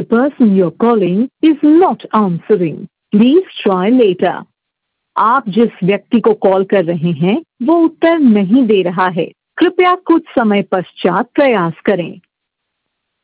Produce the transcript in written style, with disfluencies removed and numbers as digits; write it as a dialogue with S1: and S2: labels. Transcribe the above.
S1: person you're calling is not answering. Please try later. आप जिस व्यक्ति को कॉल कर रहे हैं वो उत्तर नहीं दे रहा है। कृपया कुछ समय पश्चात प्रयास करें।